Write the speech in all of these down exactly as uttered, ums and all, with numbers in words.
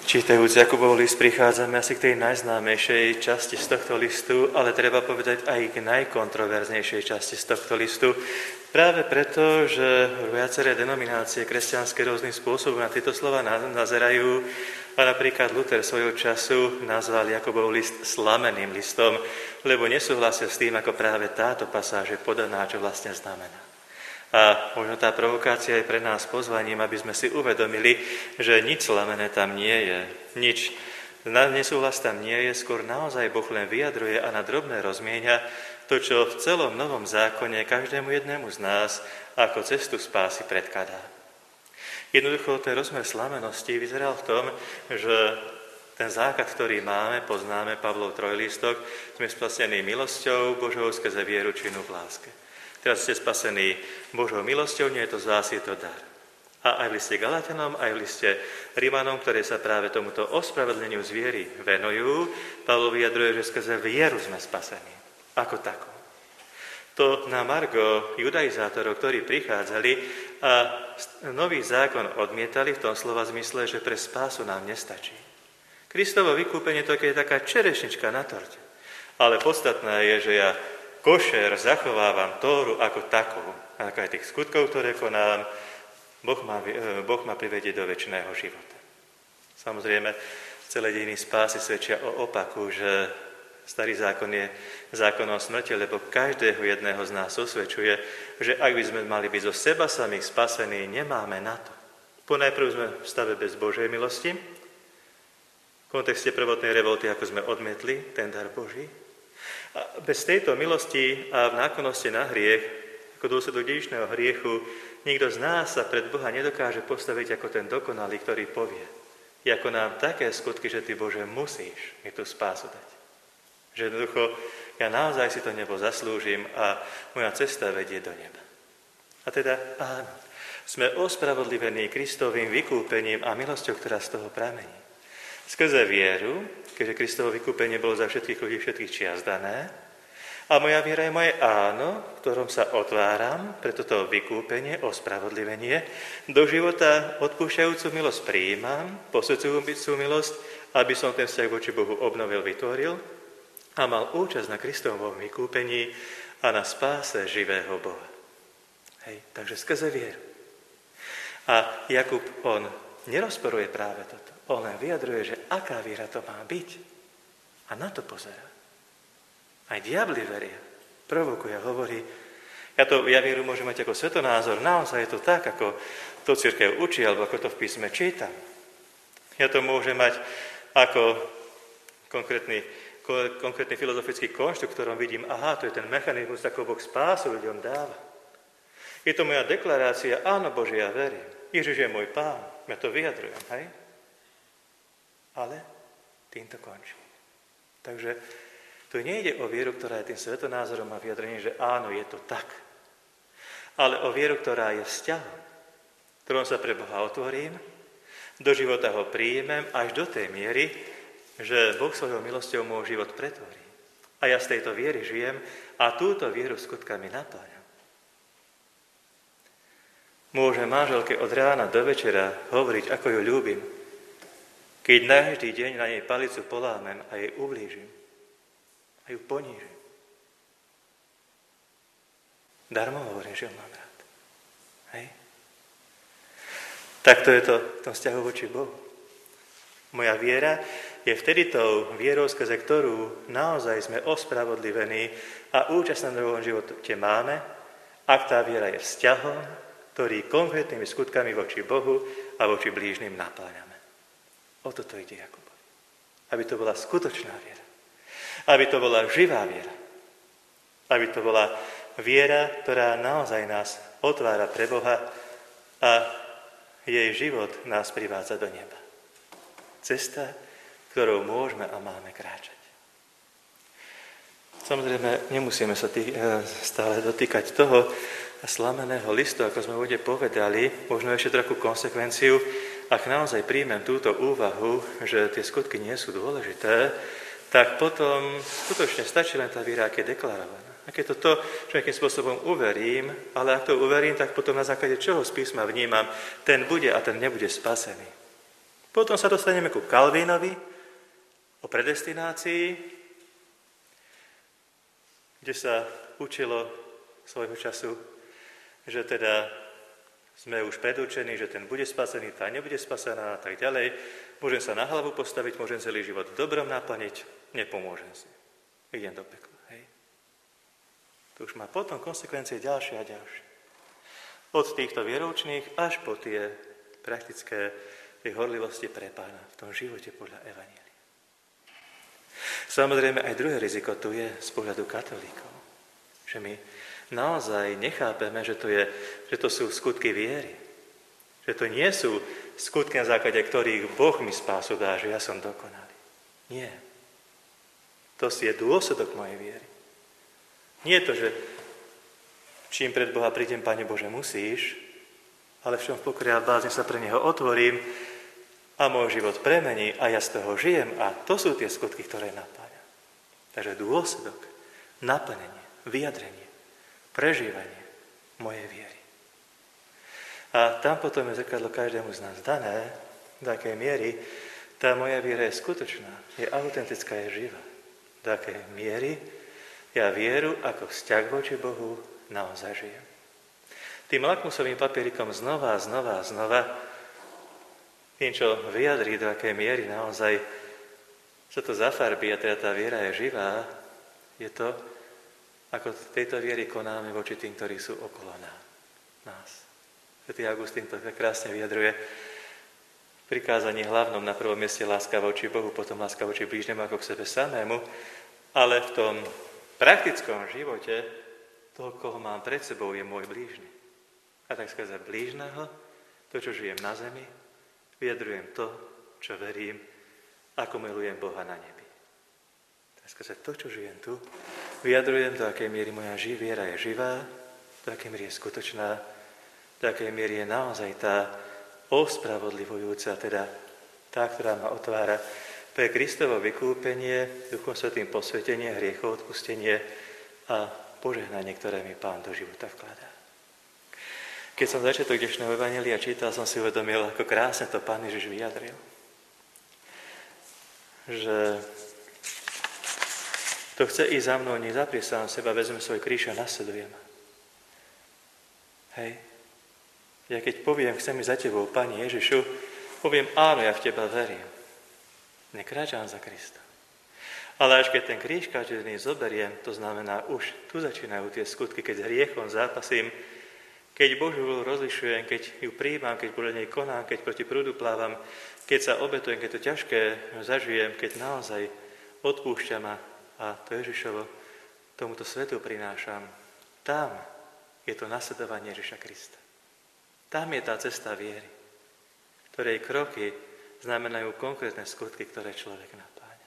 Čítajúc Jakubov list, prichádzame asi k tej najznámejšej časti z tohto listu, ale treba povedať aj k najkontroverznejšej časti z tohto listu. Práve preto, že viaceré denominácie kresťanské rôznym spôsobom na tieto slova nazerajú a napríklad Luther svojho času nazval Jakubov list slameným listom, lebo nesúhlasia s tým, ako práve táto pasáž je podaná, čo vlastne znamená. A možno tá provokácia je pre nás pozvaním, aby sme si uvedomili, že nič slamené tam nie je. Nič. Nesúhlas tam nie je, skôr naozaj Boh len vyjadruje a na drobné rozmienia to, čo v celom Novom zákone každému jednému z nás ako cestu spásy predkladá. Jednoducho ten rozmer slamennosti vyzeral v tom, že ten základ, ktorý máme, poznáme Pavlov trojlistok, sme spasení milosťou Božou skrze vieru činnú v láske. Teraz ste spasení Božou milosťou, nie je to z vás, je to dar. A aj v liste Galatianom, aj v liste Rimanom, ktoré sa práve tomuto ospravedlneniu z viery venujú, Pavol vyjadruje, že skrze vieru sme spasení. Ako takom. To na margo judaizátorov, ktorí prichádzali a nový zákon odmietali v tom slova zmysle, že pre spásu nám nestačí. Kristovo vykúpenie to je taká čerešnička na torte. Ale podstatné je, že ja košer zachovávam Tóru ako takú, ako aj tých skutkov, ktoré konám, Boh ma, boh ma privedie do večného života. Samozrejme, celé dejiny spásy svedčia o opaku, že starý zákon je zákonom smrti, lebo každého jedného z nás osvedčuje, že ak by sme mali byť zo seba samých spasení, nemáme na to. Ponajprv sme v stave bez Božej milosti, v kontexte prvotnej revolty, ako sme odmietli ten dar Boží. A bez tejto milosti a v nákonnosti na hriech, ako dôsledok dedičného hriechu, nikto z nás sa pred Boha nedokáže postaviť ako ten dokonalý, ktorý povie, ako nám také skutky, že ty, Bože, musíš mi tú spásu dať. Že jednoducho, ja naozaj si to nebo zaslúžim a moja cesta vedie do neba. A teda, áno, sme ospravodlivení Kristovým vykúpením a milosťou, ktorá z toho pramení. Skrze vieru, keďže Kristovo vykúpenie bolo za všetkých ľudí všetkých čias dané, a moja viera je moje áno, v ktorom sa otváram pre toto vykúpenie, ospravodlivenie, do života odpúšťajúcu milosť prijímam, posvedzujúcu milosť, aby som ten vzťah voči Bohu obnovil, vytvoril a mal účasť na Kristovom vykúpení a na spáse živého Boha. Hej, takže skrze vieru. A Jakub, on nerozporuje práve toto. On len vyjadruje, že aká viera to má byť. A na to pozerá. Aj diabli veria. Provokuje, hovorí, ja, to, ja vieru môžem mať ako svetonázor, naozaj je to tak, ako to cirkev učí, alebo ako to v písme čítam. Ja to môžem mať ako konkrétny, konkrétny filozofický konštrukt, v ktorom vidím, aha, to je ten mechanizmus, ako Boh spásu ľuďom dáva. Je to moja deklarácia, áno Bože, ja verím. Ježiš je môj Pán, ja to vyjadrujem, hej? Ale týmto končí. Takže tu nejde o vieru, ktorá je tým svetonázorom a vyjadrením, že áno, je to tak. Ale o vieru, ktorá je vzťahom, ktorom sa pre Boha otvorím, do života ho príjmem až do tej miery, že Boh svojou milosťou môj život pretvorí. A ja z tejto viery žijem a túto vieru skutkami napájam. Môžem manželke od rána do večera hovoriť, ako ju ľúbim, keď na každý deň na nej palicu polámem a jej ublížim a ju ponížim. Darmo hovorím, že ho mám rád. Hej? Takto je to v tom vzťahu voči Bohu. Moja viera je vtedy tou vierou, skrze ktorú naozaj sme ospravodlivení a účasť na novom živote máme, ak tá viera je vzťahom, ktorý konkrétnymi skutkami voči Bohu a voči blížnym napájame. O toto ide Jakubovi. Aby to bola skutočná viera. Aby to bola živá viera. Aby to bola viera, ktorá naozaj nás otvára pre Boha a jej život nás privádza do neba. Cesta, ktorou môžeme a máme kráčať. Samozrejme, nemusíme sa tý, stále dotýkať toho slameného listu, ako sme bude povedali, možno ešte trochu konsekvenciu. Ak naozaj príjmem túto úvahu, že tie skutky nie sú dôležité, tak potom skutočne stačí len tá viera, aké je deklarovaná. Ak je to to, že nejakým spôsobom uverím, ale ak to uverím, tak potom na základe čoho z písma vnímam, ten bude a ten nebude spasený. Potom sa dostaneme ku Kalvínovi o predestinácii, kde sa učilo svojho času, že teda sme už predurčení, že ten bude spasený, tá nebude spasená a tak ďalej. Môžem sa na hlavu postaviť, môžem celý život dobrom naplniť, nepomôžem si. Idem do pekla. Hej. To už má potom konsekvencie ďalšie a ďalšie. Od týchto vieroučných až po tie praktické tej horlivosti pre Pána v tom živote podľa Evanjelia. Samozrejme aj druhé riziko tu je z pohľadu katolíkov, že my naozaj nechápeme, že to, je, že to sú skutky viery. Že to nie sú skutky, na základe ktorých Boh mi spásu dá, že ja som dokonalý. Nie. To si je dôsledok mojej viery. Nie je to, že čím pred Boha prídem, Pane Bože, musíš, ale v čom v pokore a bázni sa pre Neho otvorím a môj život premení a ja z toho žijem a to sú tie skutky, ktoré napáňa. Takže dôsledok, naplnenie, vyjadrenie, prežívanie mojej viery. A tam potom je zrkadlo každému z nás dané, do akej miery tá moja viera je skutočná, je autentická, je živá. Do akej miery ja vieru ako vzťah voči Bohu naozaj žijem. Tým lakmusovým papierikom znova a znova a znova tým, čo vyjadrí, do akej miery naozaj sa to zafarbí a teda tá viera je živá, je to, ako tejto viery konáme voči tým, ktorí sú okolo nás. Svätý Augustín to krásne vyjadruje v prikázaní hlavnom na prvom mieste láska voči Bohu, potom láska voči blížnemu ako k sebe samému, ale v tom praktickom živote toho, koho mám pred sebou, je môj blížny. A tak skrze blížneho, to, čo žijem na zemi, vyjadrujem to, čo verím, ako milujem Boha na nebi. Tak skrze to, čo žijem tu, vyjadrujem, do akej miery moja viera je živá, do akej miery je skutočná, do akej miery je naozaj tá ospravodlivujúca, teda tá, ktorá ma otvára pre Kristovo vykúpenie, Duchom Svätým posvetenie, hriechov odpustenie a požehnanie, ktoré mi Pán do života vkladá. Keď som začiatok dnešného evanjelia čítal, som si uvedomil, ako krásne to Pán Ježiš vyjadril. Že to chce ísť za mnou, nezaprie sám seba, vezme svoj kríž a nasledujem. Hej. Ja keď poviem, chcem ísť za tebou, Pani Ježišu, poviem, áno, ja v teba verím. Nekráčam za Krista. Ale až keď ten kríž každý zoberiem, to znamená, už tu začínajú tie skutky, keď s hriechom zápasím, keď Božiu vôľu rozlišujem, keď ju prijímam, keď podľa nej konám, keď proti prúdu plávam, keď sa obetujem, keď to ťažké zažijem, keď naozaj odpúšťam a, a to Ježišovo tomuto svetu prinášam. Tam je to nasledovanie Ježiša Krista. Tam je tá cesta viery, ktorej kroky znamenajú konkrétne skutky, ktoré človek napáňa.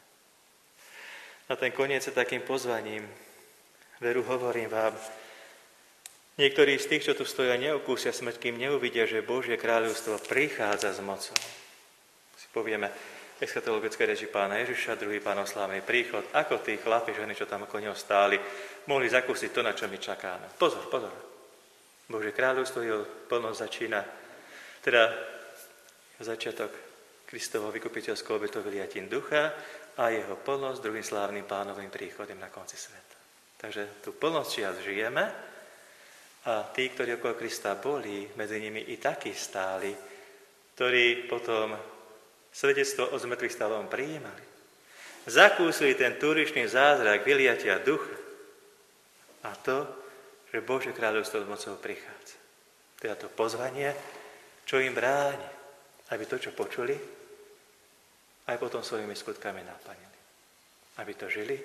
A ten koniec je takým pozvaním. Veru, hovorím vám, niektorí z tých, čo tu stoja, neokúsia smrť, kým neuvidia, že Božie kráľovstvo prichádza s mocou. Si povieme eschatologické reči Pána Ježiša, druhý Pánov slávny príchod, ako tí chlapi, ženy, čo tam okolo neho stáli, mohli zakúsiť to, na čo my čakáme. Pozor, pozor. Božie kráľovstvo, jeho plnosť začína, teda začiatok Kristovo vykupiteľského obetu vyliatím ducha a jeho plnosť druhým slávnym Pánovým príchodom na konci sveta. Takže tú plnosť čias žijeme a tí, ktorí okolo Krista boli, medzi nimi i takí stáli, ktorí potom svedectvo o zmrtvých stálovom prijímali. Zakúsili ten turičný zázrak vyliatia ducha a to, že Božie kráľovstvo s mocou prichádza. Teda to pozvanie, čo im bráni, aby to, čo počuli, aj potom svojimi skutkami naplnili. Aby to žili,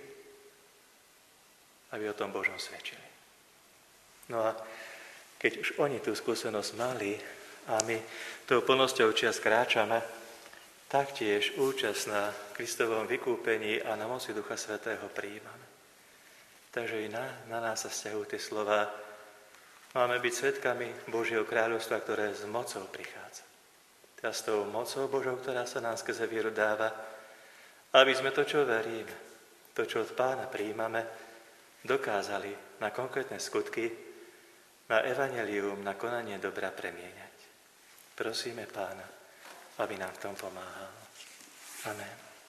aby o tom Božom svedčili. No a keď už oni tú skúsenosť mali a my tou plnosťou čias kráčame, taktiež účasť na Kristovom vykúpení a na moci Ducha Svätého prijímame. Takže i na, na nás sa vzťahujú tie slová. Máme byť svedkami Božieho kráľovstva, ktoré s mocou prichádza. Teda s tou mocou Božou, ktorá sa nám skrze vieru dáva, aby sme to, čo veríme, to, čo od Pána prijímame, dokázali na konkrétne skutky, na evanjelium, na konanie dobra premieňať. Prosíme Pána, aby nám v tom pomáhal. Amen.